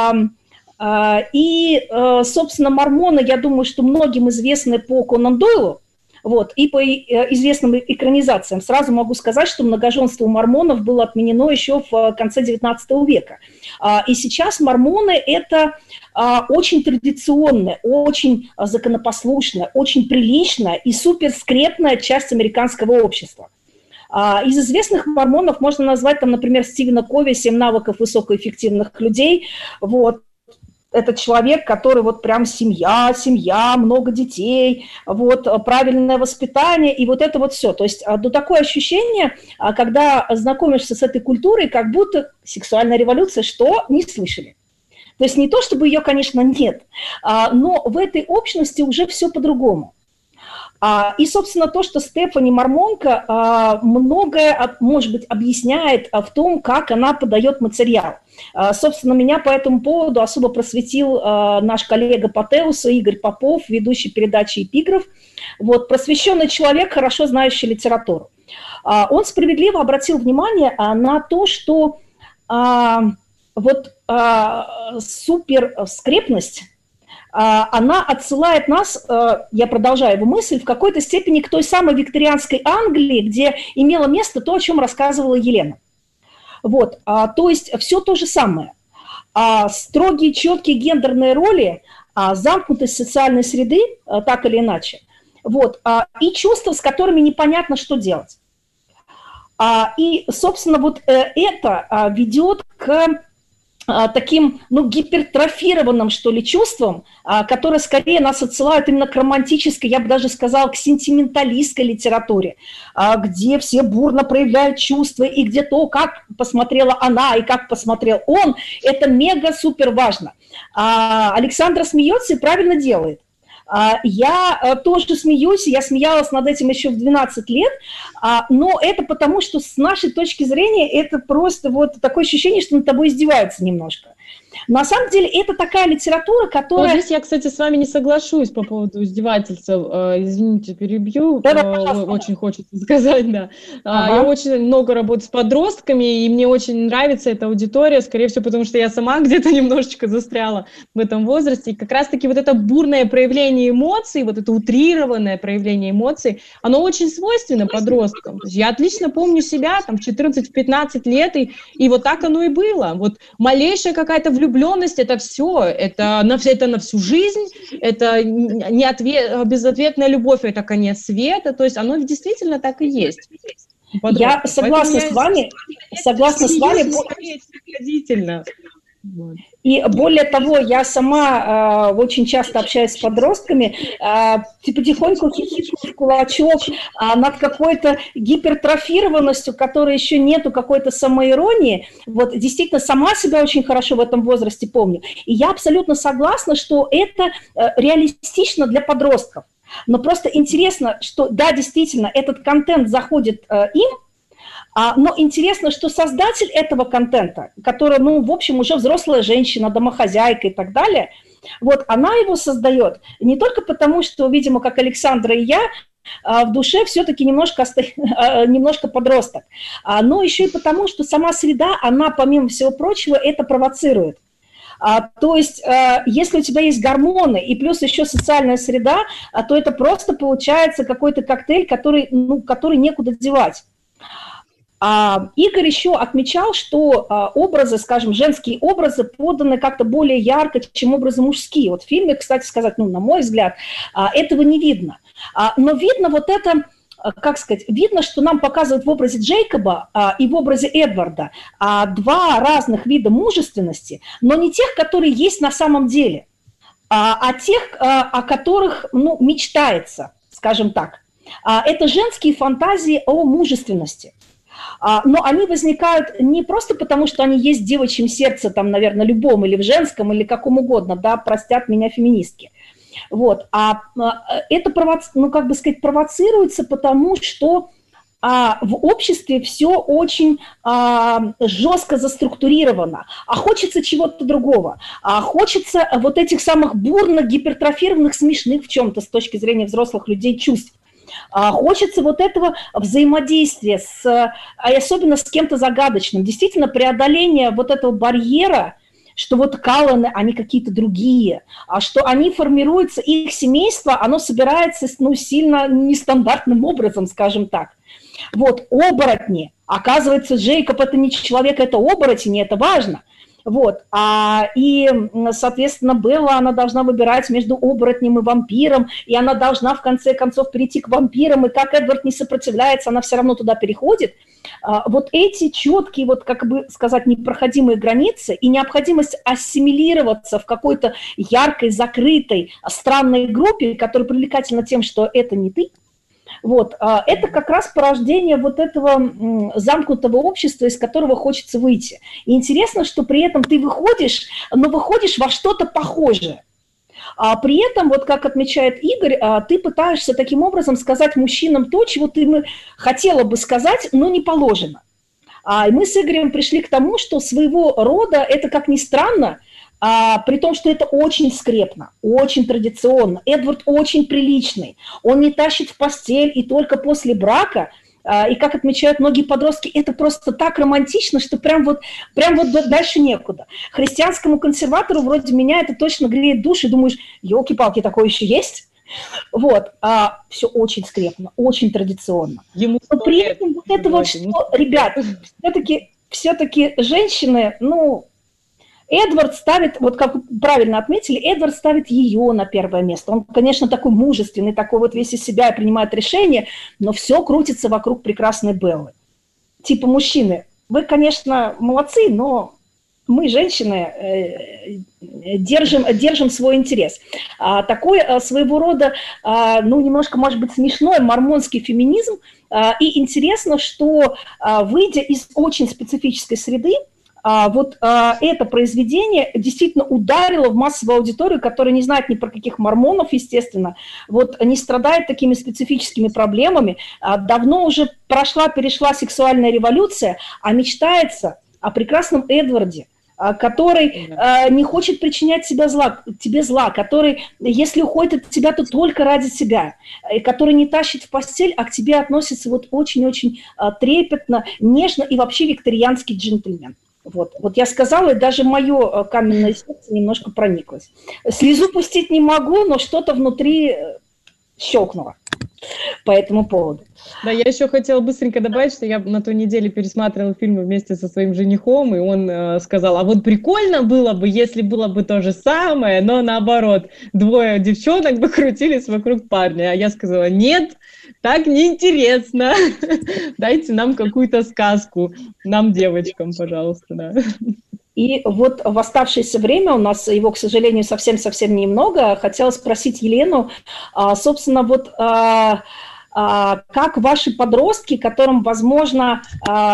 И, собственно, мормоны, я думаю, что многим известны по Конан Дойлу. Вот, и по известным экранизациям сразу могу сказать, что многоженство у мормонов было отменено еще в конце девятнадцатого века. И сейчас мормоны – это очень традиционная, очень законопослушная, очень приличная и суперскрепная часть американского общества. Из известных мормонов можно назвать, там, например, Стивена Кови «Семь навыков высокоэффективных людей». Вот. Это человек, который вот прям семья, семья, много детей, вот, правильное воспитание, и вот это вот все. То есть ну, такое ощущение, когда знакомишься с этой культурой, как будто сексуальная революция, что не слышали. То есть не то, чтобы ее, конечно, нет, но в этой общности уже все по-другому. И, собственно, то, что Стефани мормонка, многое, может быть, объясняет в том, как она подает материал. Собственно, меня по этому поводу особо просветил наш коллега по Теусу Игорь Попов, ведущий передачи «Эпиграф». Вот, просвещенный человек, хорошо знающий литературу. Он справедливо обратил внимание на то, что вот суперскрепность, она отсылает нас, я продолжаю его мысль, в какой-то степени к той самой викторианской Англии, где имело место то, о чем рассказывала Елена. Вот, то есть все то же самое. Строгие, четкие гендерные роли, замкнутость социальной среды, так или иначе, вот, и чувства, с которыми непонятно, что делать. И, собственно, вот это ведет к таким, ну, гипертрофированным, что ли, чувствам, которые скорее нас отсылают именно к романтической, я бы даже сказала, к сентименталистской литературе, где все бурно проявляют чувства, и где то, как посмотрела она и как посмотрел он, это мега-супер важно. Александра смеется и правильно делает. Я тоже смеюсь, я смеялась над этим еще в двенадцать лет, но это потому, что с нашей точки зрения это просто вот такое ощущение, что над тобой издеваются немножко. На самом деле это такая литература, которая... Вот здесь я, кстати, с вами не соглашусь по поводу издевательств. Извините, перебью. Да, да, очень хочется сказать, да. Ага. Я очень много работаю с подростками, и мне очень нравится эта аудитория, скорее всего, потому что я сама где-то немножечко застряла в этом возрасте. И как раз-таки вот это бурное проявление эмоций, вот это утрированное проявление эмоций, оно очень свойственно подросткам. То есть я отлично помню себя там в четырнадцать-пятнадцать лет, и, и вот так оно и было. Вот малейшая какая-то влюбленность, это все, это на, это на всю жизнь, это не ответ, безответная любовь, это конец света, то есть оно действительно так и есть. Я согласна с вами, согласна с вами. И более того, я сама э, очень часто общаюсь с подростками, э, потихоньку хихикаю в кулачок э, над какой-то гипертрофированностью, которой еще нету какой-то самоиронии. Вот действительно сама себя очень хорошо в этом возрасте помню. И я абсолютно согласна, что это э, реалистично для подростков. Но просто интересно, что, да, действительно, этот контент заходит э, им, а, но интересно, что создатель этого контента, которая, ну, в общем, уже взрослая женщина, домохозяйка и так далее, вот, она его создает не только потому, что, видимо, как Александра и я, в душе все-таки немножко, немножко подросток, но еще и потому, что сама среда, она, помимо всего прочего, это провоцирует. То есть, если у тебя есть гормоны и плюс еще социальная среда, то это просто получается какой-то коктейль, который, ну, который некуда девать. Игорь еще отмечал, что образы, скажем, женские образы поданы как-то более ярко, чем образы мужские. Вот в фильме, кстати сказать, ну, на мой взгляд, этого не видно. Но видно вот это, как сказать, видно, что нам показывают в образе Джейкоба и в образе Эдварда два разных вида мужественности, но не тех, которые есть на самом деле, а тех, о которых, ну, мечтается, скажем так. Это женские фантазии о мужественности. Но они возникают не просто потому, что они есть в девичьем сердце, там, наверное, любом, или в женском, или каком угодно, да, простят меня феминистки. Вот. А это, провоци... ну, как бы сказать, провоцируется потому, что а, в обществе все очень а, жестко заструктурировано, а хочется чего-то другого, а хочется вот этих самых бурных, гипертрофированных, смешных в чем-то с точки зрения взрослых людей чувств. Хочется вот этого взаимодействия, с, особенно с кем-то загадочным, действительно преодоление вот этого барьера, что вот Калланы, они какие-то другие, а что они формируются, их семейство, оно собирается, ну, сильно нестандартным образом, скажем так. Вот, оборотни, оказывается, Джейкоб – это не человек, это оборотень, это важно. Вот, а, и, соответственно, Белла, она должна выбирать между оборотнем и вампиром, и она должна, в конце концов, перейти к вампирам, и как Эдвард не сопротивляется, она все равно туда переходит. А, вот эти четкие, вот, как бы сказать, непроходимые границы и необходимость ассимилироваться в какой-то яркой, закрытой, странной группе, которая привлекательна тем, что это не ты, вот, это как раз порождение вот этого замкнутого общества, из которого хочется выйти. И интересно, что при этом ты выходишь, но выходишь во что-то похожее. А при этом, вот как отмечает Игорь, ты пытаешься таким образом сказать мужчинам то, чего ты хотела бы сказать, но не положено. И мы с Игорем пришли к тому, что своего рода, это, как ни странно, А, при том, что это очень скрепно, очень традиционно. Эдвард очень приличный, он не тащит в постель и только после брака, а, и, как отмечают многие подростки, это просто так романтично, что прям вот, прям вот дальше некуда. Христианскому консерватору вроде меня это точно греет душу, и думаешь, елки-палки, такое еще есть? Вот, а, все очень скрепно, очень традиционно. Ему Но при этом вот это вот, что, ребят, все-таки, все-таки женщины, ну... Эдвард ставит, вот как правильно отметили, Эдвард ставит ее на первое место. Он, конечно, такой мужественный, такой вот весь из себя и принимает решения, но все крутится вокруг прекрасной Беллы. Типа, мужчины, вы, конечно, молодцы, но мы, женщины, держим, держим свой интерес. Такой своего рода, ну, немножко, может быть, смешной мормонский феминизм. И интересно, что, выйдя из очень специфической среды, А, вот а, это произведение действительно ударило в массовую аудиторию, которая не знает ни про каких мормонов, естественно, вот не страдает такими специфическими проблемами. А, давно уже прошла, перешла сексуальная революция, а мечтается о прекрасном Эдварде, а, который а, не хочет причинять себе зла, тебе зла, который, если уходит от тебя, то только ради себя, и который не тащит в постель, а к тебе относится вот очень-очень а, трепетно, нежно и вообще викторианский джентльмен. Вот. вот я сказала, и даже мое каменное сердце немножко прониклось. Слезу пустить не могу, но что-то внутри щелкнуло по этому поводу. Да, я еще хотела быстренько добавить, что я на той неделе пересматривала фильмы вместе со своим женихом, и он э, сказал, а вот прикольно было бы, если было бы то же самое, но наоборот, двое девчонок бы крутились вокруг парня. А я сказала, нет, так неинтересно. Дайте нам какую-то сказку, нам, девочкам, пожалуйста. Да. И вот в оставшееся время, у нас его, к сожалению, совсем-совсем немного, хотела спросить Елену, собственно, вот как ваши подростки, которым, возможно,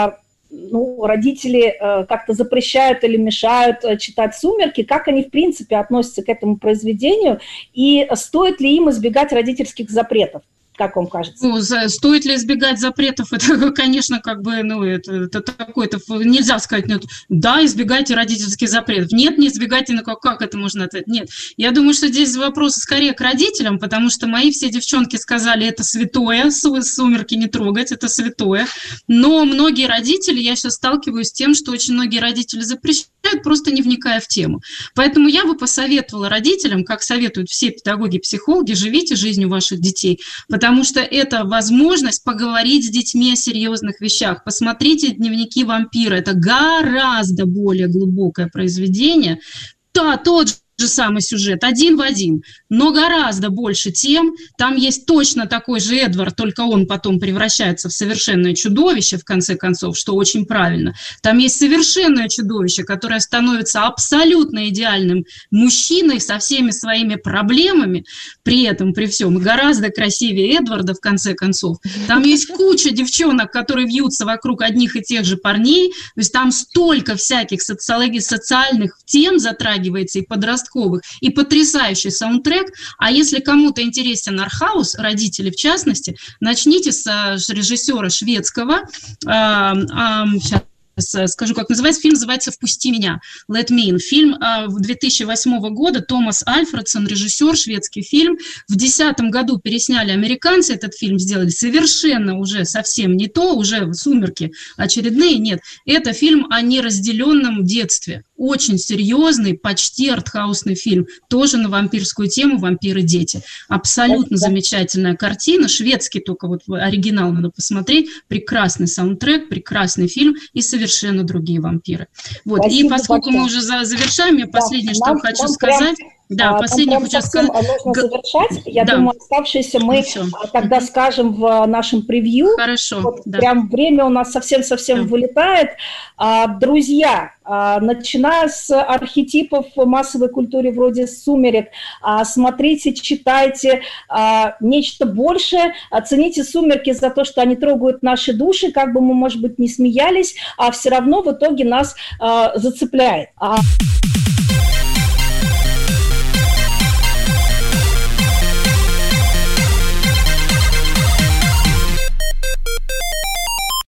ну, родители э, как-то запрещают или мешают э, читать «Сумерки», как они, в принципе, относятся к этому произведению, и стоит ли им избегать родительских запретов? Как вам кажется? Ну, за, стоит ли избегать запретов? Это, конечно, как бы, ну, это, это такое-то, нельзя сказать, нет, да, избегайте родительских запретов. Нет, не избегайте, ну, как, как это можно ответить? Нет. Я думаю, что здесь вопрос скорее к родителям, потому что мои все девчонки сказали, это святое, «Сумерки» не трогать, это святое. Но многие родители, я сейчас сталкиваюсь с тем, что очень многие родители запрещают, просто не вникая в тему. Поэтому я бы посоветовала родителям, как советуют все педагоги-психологи, живите жизнью ваших детей, потому что это возможность поговорить с детьми о серьезных вещах. Посмотрите «Дневники вампира», это гораздо более глубокое произведение. Да, тот же же самый сюжет, один в один, но гораздо больше тем. Там есть точно такой же Эдвард, только он потом превращается в совершенное чудовище, в конце концов, что очень правильно. Там есть совершенное чудовище, которое становится абсолютно идеальным мужчиной со всеми своими проблемами, при этом, при всем, гораздо красивее Эдварда, в конце концов. Там есть куча девчонок, которые вьются вокруг одних и тех же парней, то есть там столько всяких социологи- социальных тем затрагивается и подростков, и потрясающий саундтрек. А если кому-то интересен артхаус, родители в частности, начните с режиссера шведского, э, э, сейчас скажу, как называется, фильм называется «Впусти меня», «Let me in». Фильм э, две тысячи восьмого года, Томас Альфредсон, режиссер, шведский фильм. В две тысячи десятом году пересняли американцы этот фильм, сделали совершенно уже совсем не то, уже «Сумерки» очередные, нет. Это фильм о неразделенном детстве. Очень серьезный, почти артхаусный фильм, тоже на вампирскую тему «Вампиры-дети». Абсолютно да, замечательная картина, шведский только вот оригинал надо посмотреть, прекрасный саундтрек, прекрасный фильм и совершенно совершенно другие вампиры. Вот. И поскольку большое. мы уже завершаем, я последнее, да, что нам, хочу нам сказать. Прям, да, а, последнее хочу сказать. Нужно завершать. Я да. думаю, оставшиеся мы ну, тогда mm-hmm. скажем в нашем превью. Хорошо. Вот да. Прям время у нас совсем-совсем да. вылетает. А, друзья, а, начиная с архетипов в массовой культуре вроде «Сумерек», а, смотрите, читайте а, нечто большее, оцените «Сумерки» за то, что они трогают наши души, как бы мы, может быть, не смеялись, а все равно в итоге нас а, зацепляет. А...